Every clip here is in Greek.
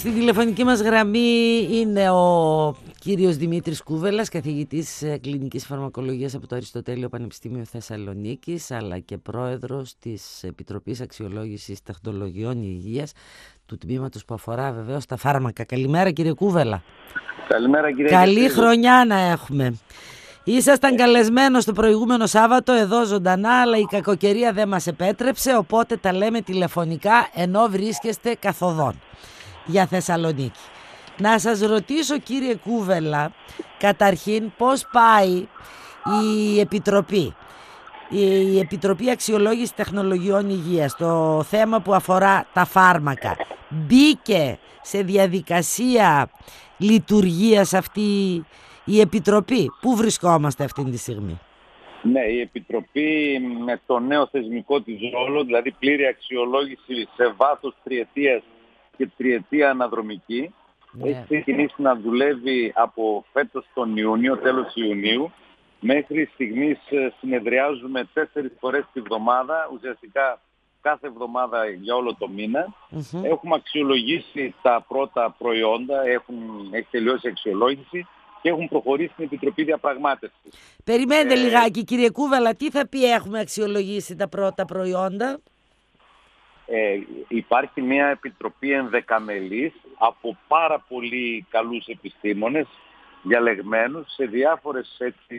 Στη τηλεφωνική μας γραμμή είναι ο κύριος Δημήτρης Κούβελας, καθηγητής κλινικής φαρμακολογίας από το Αριστοτέλειο Πανεπιστήμιο Θεσσαλονίκης, αλλά και πρόεδρος της Επιτροπής Αξιολόγησης Τεχνολογιών Υγείας, του τμήματος που αφορά βεβαίως τα φάρμακα. Καλημέρα κύριε Κούβελα. Καλημέρα κύριε. Καλή χρονιά να έχουμε. Ήσασταν καλεσμένος το προηγούμενο Σάββατο εδώ ζωντανά, αλλά η κακοκαιρία δεν μας επέτρεψε, οπότε τα λέμε τηλεφωνικά ενώ βρίσκεστε καθοδόν για Θεσσαλονίκη. Να σας ρωτήσω κύριε Κούβελα, καταρχήν πώς πάει η Επιτροπή Αξιολόγησης Τεχνολογιών Υγείας, το θέμα που αφορά τα φάρμακα. Μπήκε σε διαδικασία λειτουργίας αυτή η Επιτροπή? Πού βρισκόμαστε αυτή τη στιγμή? Ναι, η Επιτροπή με το νέο θεσμικό της ρόλο, δηλαδή πλήρη αξιολόγηση σε βάθος τριετίας και τριετία αναδρομική, έχει ξεκινήσει να δουλεύει από φέτος τον Ιούνιο, τέλος Ιουνίου. Μέχρι στιγμής συνεδριάζουμε 4 φορές τη βδομάδα, ουσιαστικά κάθε εβδομάδα για όλο το μήνα. Έχουμε αξιολογήσει τα πρώτα προϊόντα, έχει τελειώσει η αξιολόγηση και έχουν προχωρήσει στην Επιτροπή Διαπραγμάτευσης. Περιμένετε λιγάκι κύριε Κούβελα, τι θα πει έχουμε αξιολογήσει τα πρώτα προϊόντα? Υπάρχει μια επιτροπή ενδεκαμελής από πάρα πολύ καλούς επιστήμονες διαλεγμένους σε διάφορες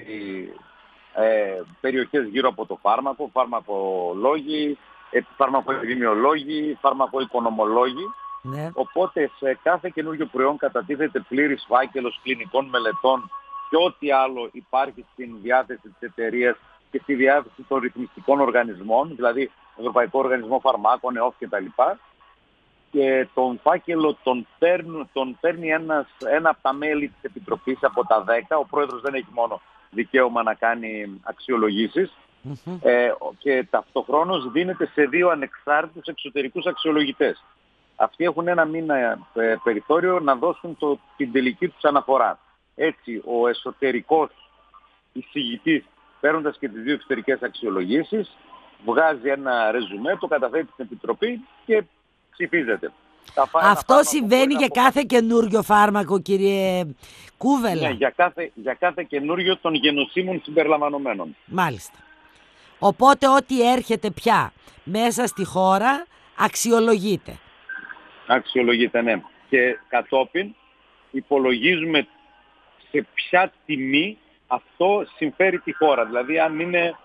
περιοχές γύρω από το φάρμακο, φαρμακολόγοι, φαρμακοεπιδημιολόγοι, φαρμακοοικονομολόγοι. Ναι. Οπότε σε κάθε καινούργιο προϊόν κατατίθεται πλήρης φάκελος κλινικών μελετών και ό,τι άλλο υπάρχει στην διάθεση της εταιρείας και στη διάθεση των ρυθμιστικών οργανισμών, δηλαδή Ευρωπαϊκό Οργανισμό Φαρμάκων, ΕΟΦ κτλ. Και τον φάκελο τον παίρνει ένα από τα μέλη της Επιτροπής από τα 10. Ο πρόεδρος δεν έχει μόνο δικαίωμα να κάνει αξιολογήσεις. Και ταυτοχρόνως δίνεται σε 2 ανεξάρτητους εξωτερικούς αξιολογητές. Αυτοί έχουν 1 μήνα περιθώριο να δώσουν την τελική τους αναφορά. Έτσι, ο εσωτερικός εισηγητής, παίρνοντας και τις 2 εξωτερικές αξιολογήσεις, βγάζει ένα ρεζουμέ, το καταθέτει στην Επιτροπή και ψηφίζεται. Αυτό συμβαίνει για κάθε καινούριο φάρμακο, κύριε Κούβελα? Ναι, για κάθε καινούριο των γενοσύμων συμπεριλαμβανομένων. Μάλιστα. Οπότε ό,τι έρχεται πια μέσα στη χώρα αξιολογείται. Αξιολογείται, ναι. Και κατόπιν υπολογίζουμε σε ποια τιμή αυτό συμφέρει τη χώρα. Δηλαδή αν είναι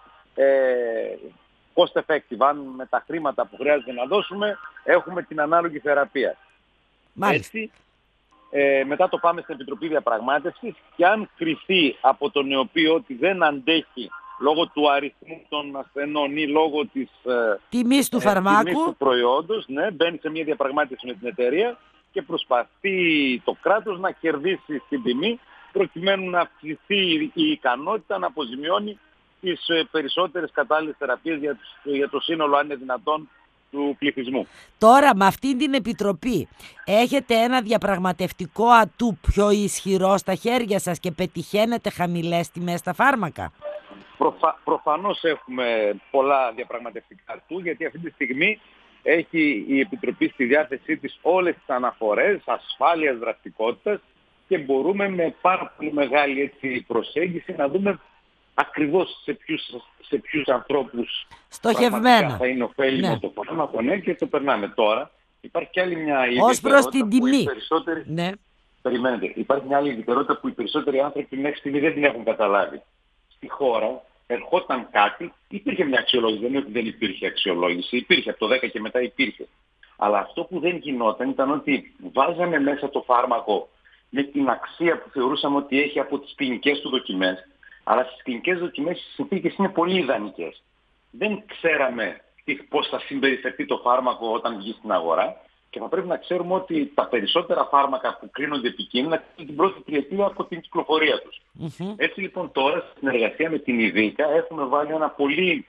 cost effective, αν με τα χρήματα που χρειάζεται να δώσουμε έχουμε την ανάλογη θεραπεία. Μάλιστα. Έτσι, μετά το πάμε στην Επιτροπή Διαπραγμάτευσης και αν κριθεί από τον νεοποιό ότι δεν αντέχει λόγω του αριθμού των ασθενών ή λόγω της τιμής του φαρμάκου, τιμής του προϊόντος, ναι, μπαίνει σε μια διαπραγμάτευση με την εταιρεία και προσπαθεί το κράτος να κερδίσει στην τιμή προκειμένου να αυξηθεί η ικανότητα να αποζημιώνει τις περισσότερες κατάλληλες θεραπείες για το σύνολο, αν είναι δυνατόν, του πληθυσμού. Τώρα με αυτή την Επιτροπή έχετε ένα διαπραγματευτικό ατού πιο ισχυρό στα χέρια σας και πετυχαίνετε χαμηλές τιμές στα φάρμακα? Προφανώς έχουμε πολλά διαπραγματευτικά ατού, γιατί αυτή τη στιγμή έχει η Επιτροπή στη διάθεσή της όλες τις αναφορές ασφάλειας δραστικότητας και μπορούμε με πάρα πολύ μεγάλη προσέγγιση να δούμε ακριβώς σε ποιους ανθρώπους στοχευμένα θα είναι ωφέλιμο το φάρμακο, ναι, και το περνάμε. Τώρα υπάρχει και άλλη μια ιδιαιτερότητα. Ως προς την τιμή. Ναι. Περιμένετε. Υπάρχει μια άλλη ιδιαιτερότητα που οι περισσότεροι άνθρωποι μέχρι στιγμή δεν την έχουν καταλάβει. Στη χώρα ερχόταν κάτι, υπήρχε μια αξιολόγηση, δεν είναι ότι δεν υπήρχε αξιολόγηση, υπήρχε από το 10 και μετά υπήρχε. Αλλά αυτό που δεν γινόταν ήταν ότι βάζαμε μέσα το φάρμακο με την αξία που θεωρούσαμε ότι έχει από τις κλινικές του δοκιμές, αλλά στις κλινικές δοκιμές οι συνθήκες είναι πολύ ιδανικές. Δεν ξέραμε πώς θα συμπεριφερθεί το φάρμακο όταν βγει στην αγορά και θα πρέπει να ξέρουμε ότι τα περισσότερα φάρμακα που κρίνονται επικίνδυνα την πρώτη τριετία από την κυκλοφορία τους. Έτσι λοιπόν τώρα, στη συνεργασία με την ΙΔΙΚΑ, έχουμε βάλει ένα πολύ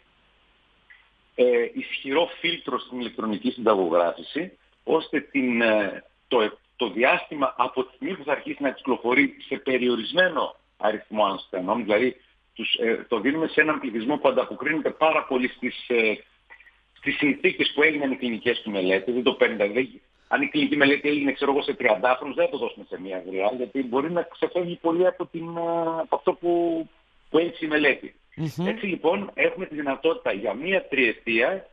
ισχυρό φίλτρο στην ηλεκτρονική συνταγογράφηση, ώστε το διάστημα από τη στιγμή που θα αρχίσει να κυκλοφορεί σε περιορισμένο αριθμό ασθενών, δηλαδή το δίνουμε σε έναν πληθυσμό που ανταποκρίνεται πάρα πολύ στις συνθήκες που έγιναν οι κλινικές του μελέτες, δεν το παίρνει, δηλαδή αν η κλινική μελέτη έγινε ξέρω εγώ σε 30χρονους, δεν θα το δώσουμε σε μία γριά, γιατί μπορεί να ξεφεύγει πολύ από αυτό που έχει η μελέτη. Έτσι λοιπόν έχουμε τη δυνατότητα για μία τριετία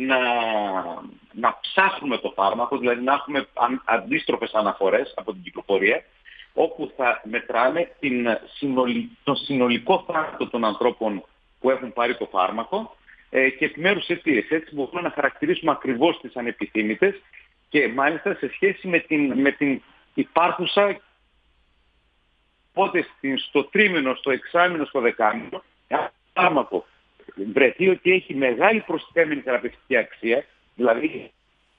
να ψάχνουμε το φάρμακο, δηλαδή να έχουμε αντίστροφες αναφορές από την κυκλοφορία, όπου θα μετράμε τον συνολικό θάνατο των ανθρώπων που έχουν πάρει το φάρμακο και επιμέρους αιτίες. Έτσι μπορούμε να χαρακτηρίσουμε ακριβώς τις ανεπιθύμητες και μάλιστα σε σχέση με την υπάρχουσα, οπότε στο τρίμηνο, στο εξάμηνο, στο δεκάμηνο, ένα φάρμακο βρεθεί ότι έχει μεγάλη προστιθέμενη θεραπευτική αξία, δηλαδή...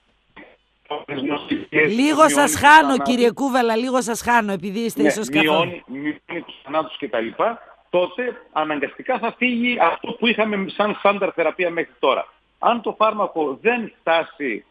Λίγο σας χάνω κύριε Κούβελα, λίγο σας χάνω επειδή είστε ίσως μειώνει τους θανάτους κτλ. Τότε αναγκαστικά θα φύγει αυτό που είχαμε σαν στάνταρ θεραπεία μέχρι τώρα. Αν το φάρμακο δεν φτάσει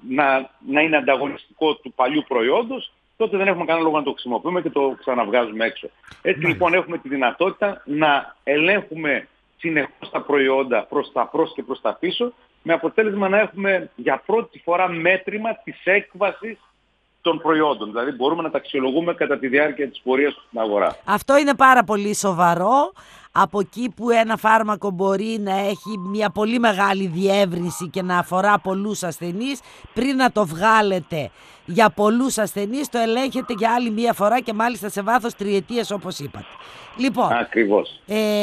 να είναι ανταγωνιστικό του παλιού προϊόντος, τότε δεν έχουμε κανένα λόγο να το χρησιμοποιούμε και το ξαναβγάζουμε έξω. Έτσι λοιπόν έχουμε τη δυνατότητα να ελέγχουμε συνεχώς τα προϊόντα προς τα προς και προς τα πίσω, με αποτέλεσμα να έχουμε για πρώτη φορά μέτρημα της έκβασης των προϊόντων. Δηλαδή μπορούμε να τα αξιολογούμε κατά τη διάρκεια της πορείας στην αγορά. Αυτό είναι πάρα πολύ σοβαρό. Από εκεί που ένα φάρμακο μπορεί να έχει μια πολύ μεγάλη διεύρυνση και να αφορά πολλούς ασθενείς, πριν να το βγάλετε για πολλούς ασθενείς, το ελέγχετε για άλλη μια φορά και μάλιστα σε βάθος τριετίας όπως είπατε. Λοιπόν, ακριβώς.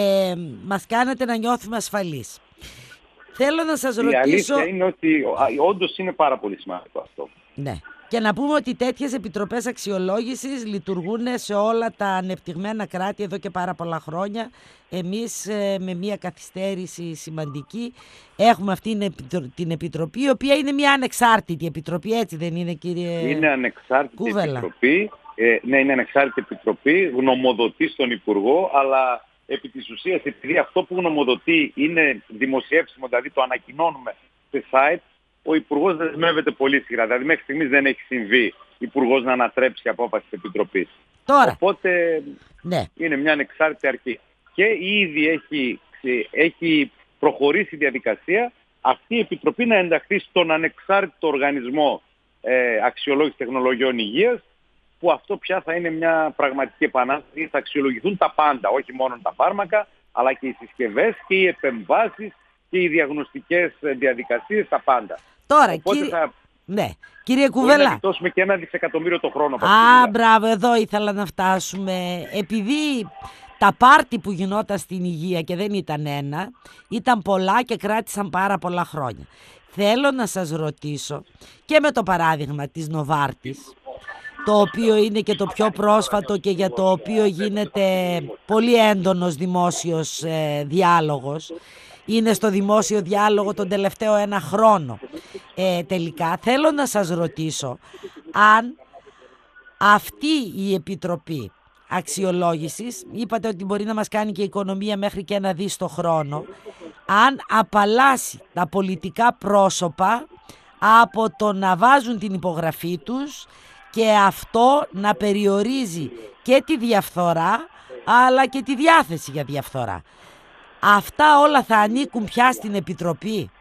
Μας κάνετε να νιώθουμε ασφαλείς. Θέλω να σας ρωτήσω... Η αλήθεια είναι ότι όντως είναι πάρα πολύ σημαντικό αυτό. Ναι. Και να πούμε ότι τέτοιες επιτροπές αξιολόγησης λειτουργούν σε όλα τα ανεπτυγμένα κράτη εδώ και πάρα πολλά χρόνια. Εμείς με μια καθυστέρηση σημαντική έχουμε αυτή την επιτροπή, η οποία είναι μια ανεξάρτητη επιτροπή, έτσι δεν είναι κύριε Είναι ανεξάρτητη Κούβελα. Επιτροπή, ναι, είναι ανεξάρτητη επιτροπή, γνωμοδοτεί στον Υπουργό, αλλά επί της ουσίας επειδή αυτό που γνωμοδοτεί είναι δημοσιεύσιμο, δηλαδή το ανακοινώνουμε σε site, ο Υπουργός δεσμεύεται πολύ σειρά. Δηλαδή μέχρι στιγμής δεν έχει συμβεί Υπουργός να ανατρέψει απόφαση της Επιτροπής. Τώρα, οπότε ναι, είναι μια ανεξάρτητη αρχή. Και ήδη έχει προχωρήσει η διαδικασία αυτή η Επιτροπή να ενταχθεί στον ανεξάρτητο οργανισμό αξιολόγηση τεχνολογιών υγείας, που αυτό πια θα είναι μια πραγματική επανάσταση. Θα αξιολογηθούν τα πάντα, όχι μόνο τα φάρμακα, αλλά και οι συσκευές και οι επεμβάσεις και οι διαγνωστικές διαδικασίες, τα πάντα. Τώρα, οπότε κύριε Κουβέλα, να γλιτώσουμε και 1 δισεκατομμύριο το χρόνο. Μπράβο, εδώ ήθελα να φτάσουμε. Επειδή τα πάρτι που γινόταν στην υγεία και δεν ήταν ένα, ήταν πολλά και κράτησαν πάρα πολλά χρόνια. Θέλω να σας ρωτήσω και με το παράδειγμα της Νοβάρτης, το οποίο είναι και το πιο πρόσφατο και για το οποίο γίνεται πολύ έντονος δημόσιος διάλογος. Είναι στο δημόσιο διάλογο τον τελευταίο 1 χρόνο τελικά. Θέλω να σας ρωτήσω αν αυτή η Επιτροπή Αξιολόγησης, είπατε ότι μπορεί να μας κάνει και η οικονομία μέχρι και 1 δις το χρόνο, αν απαλλάσσει τα πολιτικά πρόσωπα από το να βάζουν την υπογραφή τους και αυτό να περιορίζει και τη διαφθορά αλλά και τη διάθεση για διαφθορά. Αυτά όλα θα ανήκουν πια στην Επιτροπή?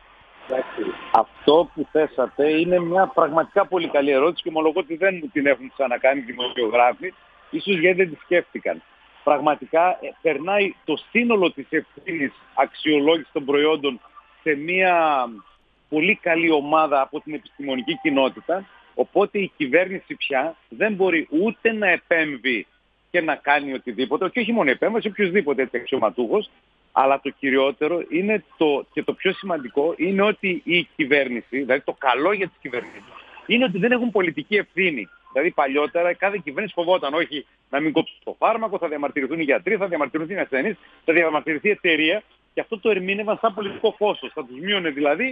Αυτό που θέσατε είναι μια πραγματικά πολύ καλή ερώτηση και ομολογώ ότι δεν μου την έχουν ξανακάνει δημοσιογράφοι, ίσως γιατί δεν τη σκέφτηκαν. Πραγματικά περνάει το σύνολο της ευθύνης αξιολόγησης των προϊόντων σε μια πολύ καλή ομάδα από την επιστημονική κοινότητα, οπότε η κυβέρνηση πια δεν μπορεί ούτε να επέμβει και να κάνει οτιδήποτε, και όχι μόνο επέμβαση, οποιοδήποτε έτσι αξιωματούχος, αλλά το κυριότερο είναι και το πιο σημαντικό είναι ότι η κυβέρνηση, δηλαδή το καλό για τις κυβερνήσεις, είναι ότι δεν έχουν πολιτική ευθύνη. Δηλαδή παλιότερα κάθε κυβέρνηση φοβόταν όχι να μην κόψει το φάρμακο, θα διαμαρτυρηθούν οι γιατροί, θα διαμαρτυρηθούν οι ασθενείς, θα διαμαρτυρηθεί η εταιρεία και αυτό το ερμήνευαν σαν πολιτικό κόστος. Θα τους μείωνε δηλαδή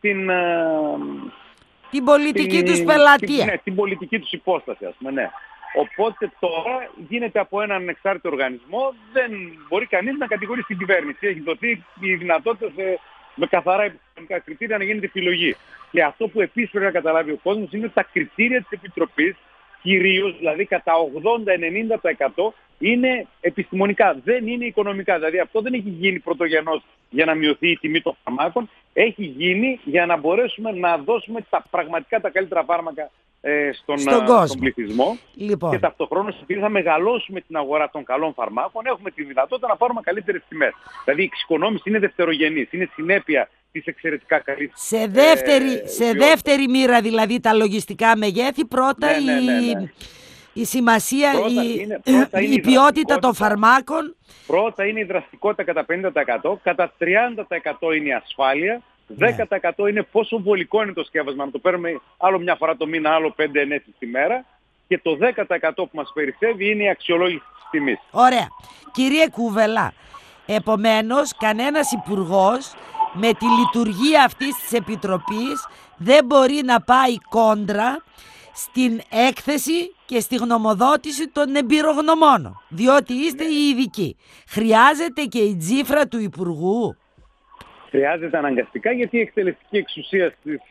την πολιτική τους πελατεία. Την πολιτική τους υπόσταση, ας πούμε, ναι. Οπότε τώρα γίνεται από έναν ανεξάρτητο οργανισμό, δεν μπορεί κανείς να κατηγορήσει την κυβέρνηση. Έχει δοθεί η δυνατότητα με καθαρά επιστημονικά κριτήρια να γίνεται επιλογή. Και αυτό που επίσης πρέπει να καταλάβει ο κόσμος είναι ότι τα κριτήρια της Επιτροπής, κυρίως δηλαδή κατά 80-90% είναι επιστημονικά, δεν είναι οικονομικά. Δηλαδή αυτό δεν έχει γίνει πρωτογενώς για να μειωθεί η τιμή των φαρμάκων, έχει γίνει για να μπορέσουμε να δώσουμε πραγματικά τα καλύτερα φάρμακα στον πληθυσμό. Λοιπόν. Και ταυτοχρόνως, επειδή θα μεγαλώσουμε την αγορά των καλών φαρμάκων, έχουμε τη δυνατότητα να πάρουμε καλύτερες τιμές. Δηλαδή η εξοικονόμηση είναι δευτερογενής, είναι συνέπεια της εξαιρετικά καλής σε δεύτερη μοίρα δηλαδή τα λογιστικά μεγέθη. Πρώτα η σημασία, η ποιότητα των φαρμάκων. Πρώτα είναι η δραστικότητα κατά 50%, κατά 30% είναι η ασφάλεια, 10% είναι πόσο βολικό είναι το σκεύασμα, να το παίρνουμε άλλο μια φορά το μήνα, άλλο 5 ενέσεις τη μέρα, και το 10% που μας περισσεύει είναι η αξιολόγηση της τιμής. Ωραία. Κύριε Κούβελα, επομένως κανένας υπουργός με τη λειτουργία αυτής της Επιτροπής δεν μπορεί να πάει κόντρα στην έκθεση και στη γνωμοδότηση των εμπειρογνωμόνων, διότι είστε οι ειδικοί. Χρειάζεται και η τσίφρα του Υπουργού. Χρειάζεται αναγκαστικά, γιατί η εκτελεστική εξουσία στις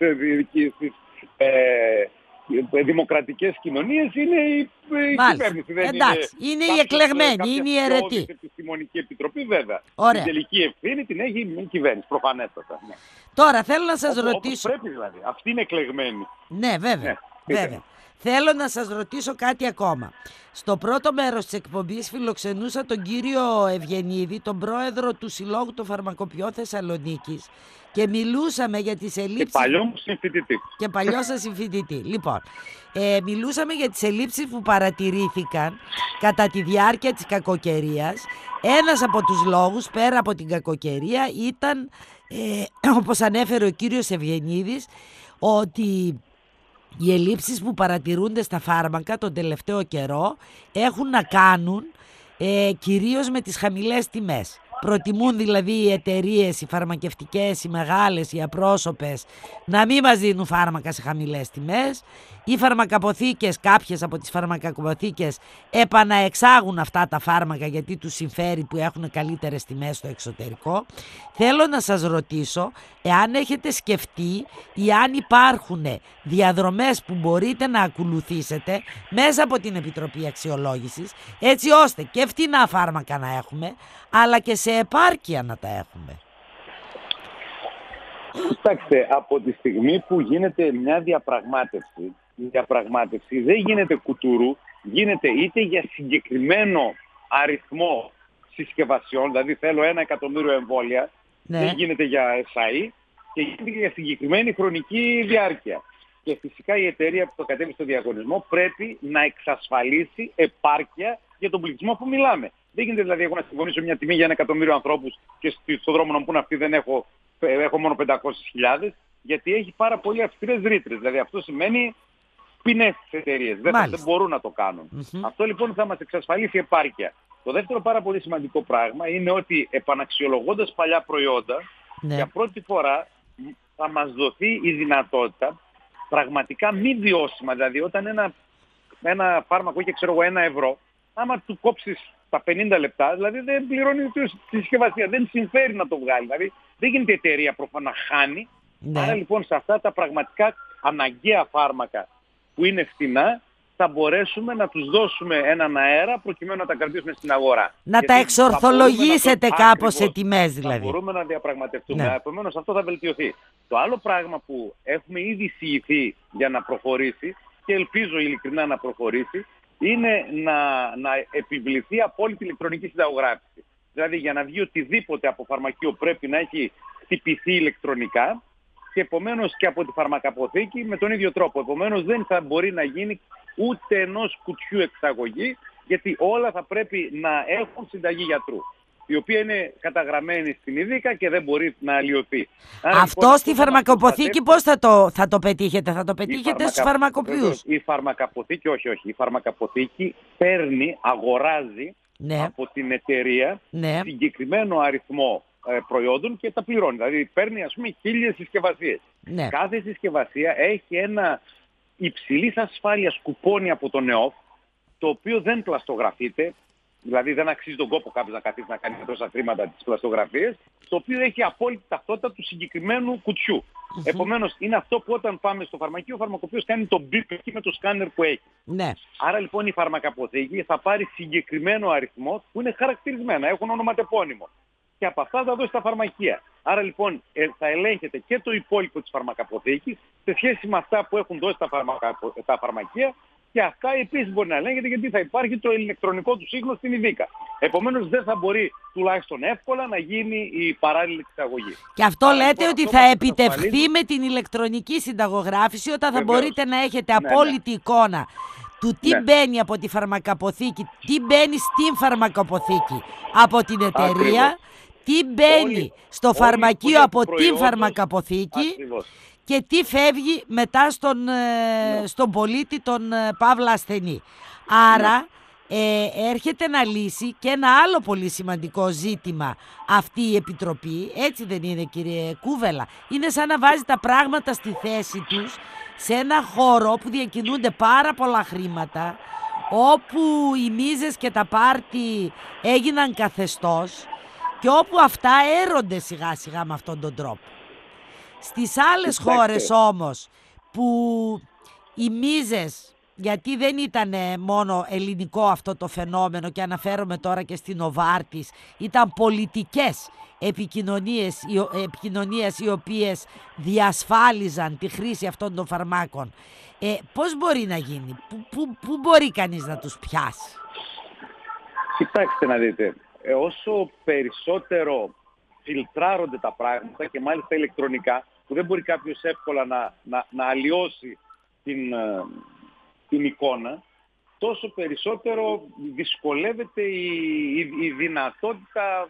δημοκρατικές κοινωνίες είναι η κυβέρνηση. Εντάξει, είναι η εκλεγμένη, είναι η αιρετή. Η Επιστημονική Επιτροπή, βέβαια. Ωραία. Την τελική ευθύνη την έχει η κυβέρνηση, προφανέστατα. Ναι. Τώρα θέλω να σας ρωτήσω. Όπως πρέπει δηλαδή. Αυτή είναι εκλεγμένη. Ναι, βέβαια. Βέβαια. Θέλω να σας ρωτήσω κάτι ακόμα. Στο πρώτο μέρος της εκπομπής φιλοξενούσα τον κύριο Ευγενίδη, τον πρόεδρο του Συλλόγου των Φαρμακοποιών Θεσσαλονίκης, και μιλούσαμε για τις ελλείψεις. Και παλιό μου συμφοιτητή. Και παλιό σας συμφοιτητή. Λοιπόν, μιλούσαμε για τις ελλείψεις που παρατηρήθηκαν κατά τη διάρκεια της κακοκαιρίας. Ένας από τους λόγους, πέρα από την κακοκαιρία, ήταν, όπως ανέφερε ο κύριος Ευγενίδης, ότι οι ελλείψεις που παρατηρούνται στα φάρμακα τον τελευταίο καιρό έχουν να κάνουν κυρίως με τις χαμηλές τιμές. Προτιμούν δηλαδή οι εταιρείες, οι φαρμακευτικές, οι μεγάλες, οι απρόσωπες, να μην μας δίνουν φάρμακα σε χαμηλές τιμές. Οι φαρμακαποθήκες, κάποιες από τις φαρμακαποθήκες επαναεξάγουν αυτά τα φάρμακα γιατί τους συμφέρει που έχουν καλύτερες τιμές στο εξωτερικό. Θέλω να σας ρωτήσω εάν έχετε σκεφτεί ή αν υπάρχουν διαδρομές που μπορείτε να ακολουθήσετε μέσα από την Επιτροπή Αξιολόγησης, έτσι ώστε και φτηνά φάρμακα να έχουμε, αλλά και σε επάρκεια να τα έχουμε. Κοιτάξτε, από τη στιγμή που γίνεται μια διαπραγμάτευση, η διαπραγμάτευση δεν γίνεται κουτουρού, γίνεται είτε για συγκεκριμένο αριθμό συσκευασιών, δηλαδή θέλω 1 εκατομμύριο εμβόλια, δεν γίνεται για SAE, και γίνεται για συγκεκριμένη χρονική διάρκεια. Και φυσικά η εταιρεία που το κατέβει στο διαγωνισμό πρέπει να εξασφαλίσει επάρκεια για τον πληθυσμό που μιλάμε. Δεν γίνεται δηλαδή εγώ να συμφωνήσω μια τιμή για 1 εκατομμύριο ανθρώπους και στον δρόμο να μου πούν αυτοί δεν έχω μόνο 500.000, γιατί έχει πάρα πολύ αυστηρές ρήτρες. Δηλαδή αυτό σημαίνει ποινές στις εταιρείες. Δεν μπορούν να το κάνουν. Αυτό λοιπόν θα μας εξασφαλίσει επάρκεια. Το δεύτερο πάρα πολύ σημαντικό πράγμα είναι ότι επαναξιολογώντας παλιά προϊόντα, για πρώτη φορά θα μας δοθεί η δυνατότητα πραγματικά μη βιώσιμα. Δηλαδή όταν ένα φάρμακο έχει 1 ευρώ, άμα του κόψεις τα 50 λεπτά, δηλαδή δεν πληρώνει τη συσκευασία, δεν συμφέρει να το βγάλει. Δηλαδή δεν γίνεται η εταιρεία προφανώς να χάνει. Άρα λοιπόν σε αυτά τα πραγματικά αναγκαία φάρμακα που είναι φτηνά, θα μπορέσουμε να τους δώσουμε έναν αέρα προκειμένου να τα κρατήσουμε στην αγορά. Να τα εξορθολογήσετε κάπως σε τιμές δηλαδή. Θα μπορούμε να διαπραγματευτούμε. Επομένως αυτό θα βελτιωθεί. Το άλλο πράγμα που έχουμε ήδη εισηγηθεί για να προχωρήσει, και ελπίζω ειλικρινά να προχωρήσει, είναι να επιβληθεί απόλυτη ηλεκτρονική συνταγογράφηση. Δηλαδή για να βγει οτιδήποτε από φαρμακείο πρέπει να έχει χτυπηθεί ηλεκτρονικά, και επομένως και από τη φαρμακαποθήκη με τον ίδιο τρόπο. Επομένως δεν θα μπορεί να γίνει ούτε ενός κουτιού εξαγωγή, γιατί όλα θα πρέπει να έχουν συνταγή γιατρού, η οποία είναι καταγραμμένη στην ΙΔΙΚΑ και δεν μπορεί να αλλοιωθεί. Αυτό λοιπόν, στη φαρμακαποθήκη πώς θα το πετύχετε? Θα το πετύχετε στους φαρμακοποιούς? Η φαρμακαποθήκη, όχι. Η φαρμακαποθήκη αγοράζει από την εταιρεία συγκεκριμένο αριθμό προϊόντων και τα πληρώνει. Δηλαδή παίρνει 1000 συσκευασίες. Κάθε συσκευασία έχει ένα υψηλής ασφάλειας κουπόνι από τον ΕΟΦ, το οποίο δεν πλαστογραφείται. Δηλαδή δεν αξίζει τον κόπο κάποιος να καθίσει να κάνει τόσα χρήματα τις πλαστογραφίες, το οποίο έχει απόλυτη ταυτότητα του συγκεκριμένου κουτιού. Επομένως είναι αυτό που όταν πάμε στο φαρμακείο, ο φαρμακοποιός κάνει τον μπιπ εκεί με το σκάνερ που έχει. Άρα λοιπόν η φαρμακαποθήκη θα πάρει συγκεκριμένο αριθμό που είναι χαρακτηρισμένα, έχουν ονοματεπώνυμο. Και από αυτά θα δώσει τα φαρμακεία. Άρα λοιπόν θα ελέγχεται και το υπόλοιπο της φαρμακαποθήκης σε σχέση με αυτά που έχουν δώσει τα φαρμακεία, και αυτά επίσης μπορεί να ελέγχεται, γιατί θα υπάρχει το ηλεκτρονικό του σύγχρονο στην ΙΔΙΚΑ. Επομένως δεν θα μπορεί τουλάχιστον εύκολα να γίνει η παράλληλη εξαγωγή. Και αυτό λέτε ότι θα επιτευχθεί με την ηλεκτρονική συνταγογράφηση, όταν θα μπορείτε να έχετε απόλυτη εικόνα του τι μπαίνει από τη φαρμακαποθήκη, τι μπαίνει στην φαρμακαποθήκη από την εταιρεία, τι μπαίνει στο φαρμακείο από την φαρμακαποθήκη και τι φεύγει μετά στον πολίτη, τον παύλα ασθενή. Άρα έρχεται να λύσει και ένα άλλο πολύ σημαντικό ζήτημα αυτή η Επιτροπή, έτσι δεν είναι κύριε Κούβελα? Είναι σαν να βάζει τα πράγματα στη θέση τους σε ένα χώρο που διακινούνται πάρα πολλά χρήματα, όπου οι μίζες και τα πάρτι έγιναν καθεστώς και όπου αυτά έρονται σιγά σιγά με αυτόν τον τρόπο. Στις άλλες χώρες όμως που οι μίζες, γιατί δεν ήταν μόνο ελληνικό αυτό το φαινόμενο και αναφέρομαι τώρα και στην Νοβάρτις, ήταν πολιτικές επικοινωνίες οι οποίες διασφάλιζαν τη χρήση αυτών των φαρμάκων. Πώς μπορεί να γίνει, πού μπορεί κανείς να τους πιάσει? Κοιτάξτε να δείτε, όσο περισσότερο φιλτράρονται τα πράγματα, και μάλιστα ηλεκτρονικά, που δεν μπορεί κάποιος εύκολα να αλλοιώσει την εικόνα, τόσο περισσότερο δυσκολεύεται η δυνατότητα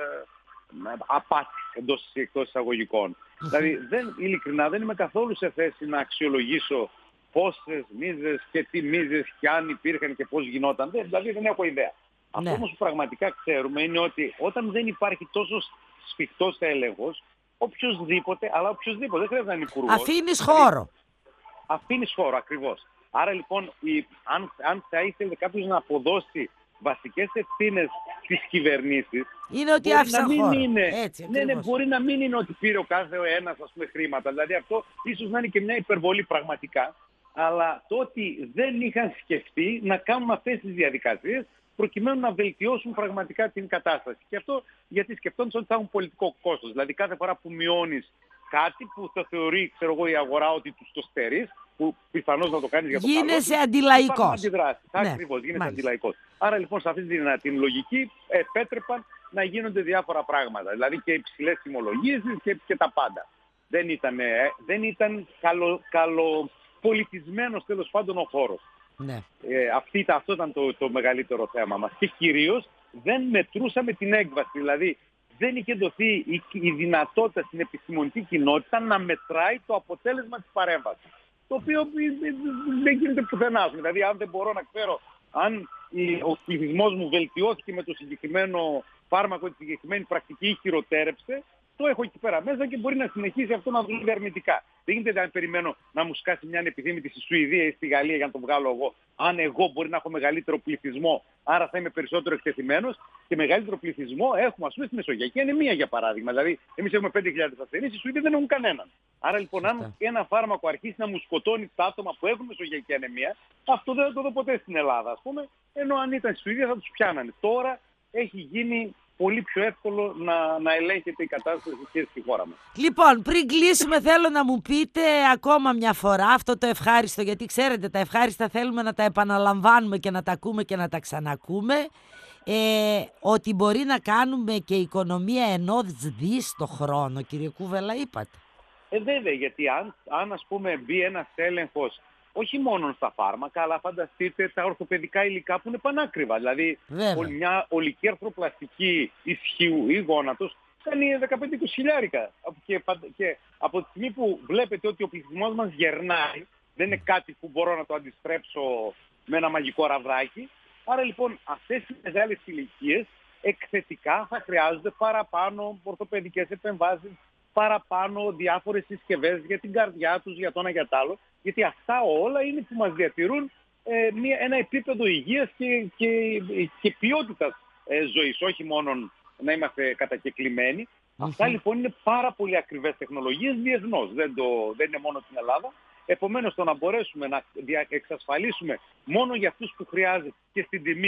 απάτης εκτός εισαγωγικών. Δηλαδή, ειλικρινά δεν είμαι καθόλου σε θέση να αξιολογήσω πόσες μίζες και τι μίζες και αν υπήρχαν και πώς γινόταν. Δηλαδή δεν έχω ιδέα. Αυτό όμως που πραγματικά ξέρουμε είναι ότι όταν δεν υπάρχει τόσο σφιχτός έλεγχος, οποιοδήποτε, δεν χρειάζεται να είναι υπουργός. Αφήνεις χώρο. Αφήνεις χώρο, ακριβώς. Άρα λοιπόν, αν θα ήθελε κάποιος να αποδώσει βασικές ευθύνες στις κυβερνήσεις, είναι ότι άφησαν χώρο. Μπορεί να μην είναι ότι πήρε ο κάθε ένας χρήματα. Δηλαδή αυτό ίσως να είναι και μια υπερβολή πραγματικά, αλλά το ότι δεν είχαν σκεφτεί να κάνουν αυτές τις διαδικασίες προκειμένου να βελτιώσουν πραγματικά την κατάσταση. Και αυτό γιατί σκεφτόντας ότι θα έχουν πολιτικό κόστος. Δηλαδή κάθε φορά που μειώνεις κάτι που θα θεωρεί, η αγορά ότι τους το στερείς, που πιθανώς να το κάνεις για το καλό, γίνεσαι αντιλαϊκός. Ακριβώς, γίνεσαι αντιλαϊκός. Άρα λοιπόν σε αυτή την λογική επέτρεπαν να γίνονται διάφορα πράγματα. Δηλαδή και υψηλές τιμολογίες και τα πάντα. Δεν ήταν καλοπολιτισμένος τέλος πάντων ο χώρος. Ναι. Αυτό ήταν το μεγαλύτερο θέμα μας. Και κυρίως δεν μετρούσαμε την έκβαση. Δηλαδή δεν είχε δοθεί η δυνατότητα στην επιστημονική κοινότητα να μετράει το αποτέλεσμα της παρέμβασης. Το οποίο δεν γίνεται πουθενά. Δηλαδή αν δεν μπορώ να ξέρω αν ο πληθυσμός μου βελτιώθηκε με το συγκεκριμένο φάρμακο, τη συγκεκριμένη πρακτική ή χειροτέρεψε, το έχω εκεί πέρα μέσα και μπορεί να συνεχίσει αυτό να δουλεύει αρνητικά. Δεν γίνεται να περιμένω να μου σκάσει μια ανεπιθύμητη στη Σουηδία ή στη Γαλλία για να το βγάλω εγώ. Αν εγώ μπορεί να έχω μεγαλύτερο πληθυσμό, άρα θα είμαι περισσότερο εκτεθειμένος, και μεγαλύτερο πληθυσμό έχουμε, ας πούμε, στη Μεσογειακή Ανεμία για παράδειγμα. Δηλαδή, εμείς έχουμε 5.000 ασθενείς, οι Σουηδοί δεν έχουν κανέναν. Άρα λοιπόν, αν ένα φάρμακο αρχίσει να μου σκοτώνει τα άτομα που έχουν Μεσογειακή Ανεμία, αυτό δεν θα το δω ποτέ στην Ελλάδα, ας πούμε, ενώ αν ήταν στη Σουηδία θα τους πιάνανε. Τώρα έχει γίνει πολύ πιο εύκολο να ελέγχεται η κατάσταση και στη χώρα μας. Λοιπόν, πριν κλείσουμε θέλω να μου πείτε ακόμα μια φορά αυτό το ευχάριστο, γιατί ξέρετε τα ευχάριστα θέλουμε να τα επαναλαμβάνουμε και να τα ακούμε και να τα ξανακούμε, ότι μπορεί να κάνουμε και οικονομία 1 δις το χρόνο, κύριε Κούβελα, είπατε. Βέβαια, γιατί αν ας πούμε μπει ένας έλεγχος όχι μόνο στα φάρμακα, αλλά φανταστείτε τα ορθοπαιδικά υλικά που είναι πανάκριβα. Δηλαδή, μια ολική αρθροπλαστική ισχύου ή γόνατος κάνει 15-20 χιλιάρικα. Και από τη στιγμή που βλέπετε ότι ο πληθυσμός μας γερνάει, δεν είναι κάτι που μπορώ να το αντιστρέψω με ένα μαγικό ραβδάκι. Άρα λοιπόν αυτές οι μεγάλες ηλικίες εκθετικά θα χρειάζονται παραπάνω ορθοπαιδικές επεμβάσεις, παραπάνω διάφορες συσκευές για την καρδιά τους, για το ένα για το άλλο, γιατί αυτά όλα είναι που μας διατηρούν ένα επίπεδο υγείας και ποιότητας ζωής, όχι μόνο να είμαστε κατακεκλημένοι. Αυτά λοιπόν είναι πάρα πολύ ακριβές τεχνολογίες διεθνώς, δεν είναι μόνο στην Ελλάδα. Επομένως, το να μπορέσουμε να εξασφαλίσουμε μόνο για αυτούς που χρειάζεται και στην τιμή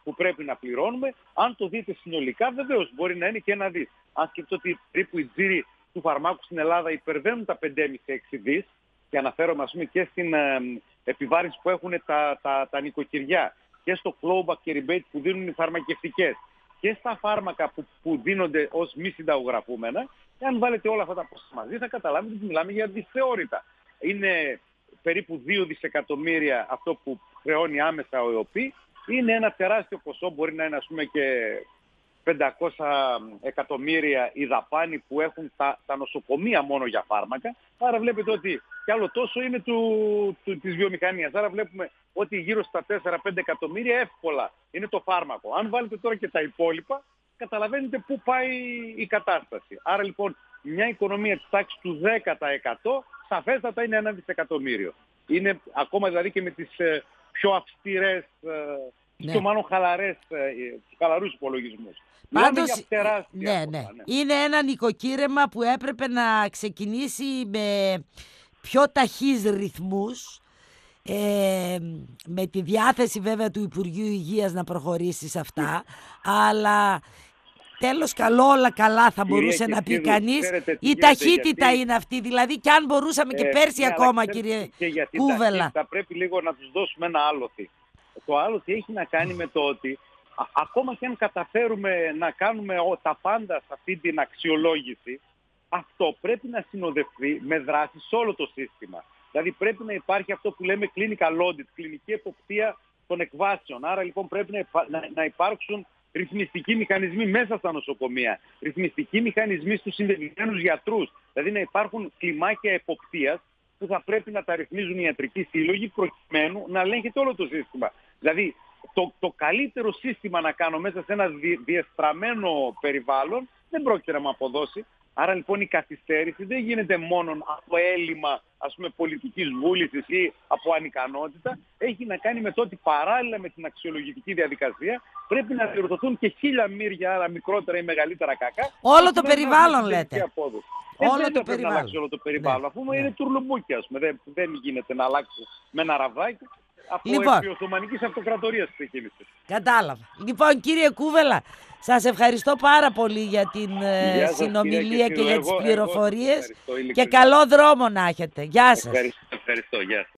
που πρέπει να πληρώνουμε. Αν το δείτε συνολικά, βεβαίως μπορεί να είναι και ένα δις. Αν σκεφτώ ότι περίπου οι τζίροι του φαρμάκου στην Ελλάδα υπερβαίνουν τα 5,5-6 δις, και αναφέρομαι ας πούμε και στην επιβάρυνση που έχουν τα νοικοκυριά, και στο clawback και rebate που δίνουν οι φαρμακευτικές, και στα φάρμακα που δίνονται ως μη συνταγογραφούμενα. Και αν βάλετε όλα αυτά τα ποσά μαζί, θα καταλάβετε ότι μιλάμε για δυσθεώρητα. Είναι περίπου 2 δισεκατομμύρια αυτό που χρεώνει άμεσα ο ΕΟΠΗ. Είναι ένα τεράστιο ποσό, μπορεί να είναι ας πούμε και 500 εκατομμύρια η δαπάνη που έχουν τα νοσοκομεία μόνο για φάρμακα. Άρα βλέπετε ότι κι άλλο τόσο είναι της βιομηχανίας. Άρα βλέπουμε ότι γύρω στα 4-5 εκατομμύρια εύκολα είναι το φάρμακο. Αν βάλετε τώρα και τα υπόλοιπα, καταλαβαίνετε πού πάει η κατάσταση. Άρα λοιπόν μια οικονομία της τάξης του 10% σαφέστατα είναι 1 δισεκατομμύριο. Είναι ακόμα δηλαδή και με τις πιο αυστηρές, πιο μάλλον χαλαρούς υπολογισμούς. Πάντως, ναι. Είναι ένα νοικοκύρεμα που έπρεπε να ξεκινήσει με πιο ταχύς ρυθμούς, με τη διάθεση βέβαια του Υπουργείου Υγείας να προχωρήσει σε αυτά, αλλά τέλος καλό όλα καλά θα μπορούσε να πει κανείς. Η ταχύτητα είναι αυτή, δηλαδή και αν μπορούσαμε και πέρσι ακόμα, κύριε Κούβελα. Θα πρέπει λίγο να τους δώσουμε ένα άλοθη. Το άλοθη έχει να κάνει με το ότι ακόμα και αν καταφέρουμε να κάνουμε τα πάντα σε αυτή την αξιολόγηση, αυτό πρέπει να συνοδευτεί με δράση σε όλο το σύστημα. Δηλαδή πρέπει να υπάρχει αυτό που λέμε clinical audit, κλινική εποπτεία των εκβάσεων. Άρα λοιπόν πρέπει να υπάρξουν ρυθμιστικοί μηχανισμοί μέσα στα νοσοκομεία, ρυθμιστικοί μηχανισμοί στους συνδεδεμένους γιατρούς. Δηλαδή να υπάρχουν κλιμάκια εποπτείας που θα πρέπει να τα ρυθμίζουν οι ιατρικοί σύλλογοι προκειμένου να ελέγχεται όλο το σύστημα. Δηλαδή το καλύτερο σύστημα να κάνω μέσα σε ένα διεστραμμένο περιβάλλον δεν πρόκειται να μου αποδώσει. Άρα λοιπόν η καθυστέρηση δεν γίνεται μόνο από έλλειμμα ας πούμε πολιτικής βούλησης ή από ανικανότητα. Έχει να κάνει με το ότι παράλληλα με την αξιολογητική διαδικασία πρέπει να διορθωθούν και 1.000 μύρια άλλα μικρότερα ή μεγαλύτερα κακά. Όλο το περιβάλλον λέτε. Όλο το περιβάλλον. Να αλλάξει όλο το περιβάλλον. Αφού είναι τουρλουμπούκι, ας πούμε. Δεν γίνεται να αλλάξει με ένα ραβδάκι. Από επί Οθωμανικής Αυτοκρατορίας ξεκίνησε. Κατάλαβα. Λοιπόν, κύριε Κούβελα, σας ευχαριστώ πάρα πολύ για την συνομιλία και για τις πληροφορίες και καλό δρόμο να έχετε. Γεια σας. Ευχαριστώ. Γεια σας.